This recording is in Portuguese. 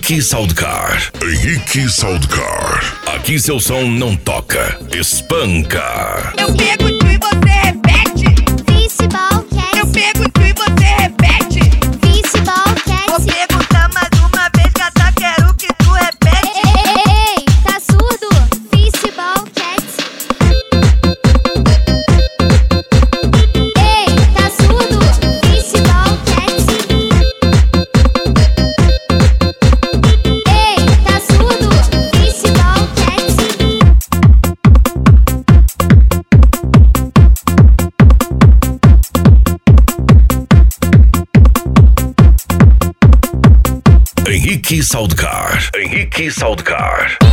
Henrique Soundcar. Henrique Soundcar. Aqui seu som não toca, espanca. Eu pergunto e você repete. Fishball Cats. Eu pergunto e você repete. Fishball Vou Cats. perguntar mais uma vez, gata, quero que tu repete. Ei, tá surdo? Fishball Cats. Ei, tá surdo? Fishball Cats. Ei, tá surdo? Fishball Cats. Henrique Soundcar. Henrique Soundcar.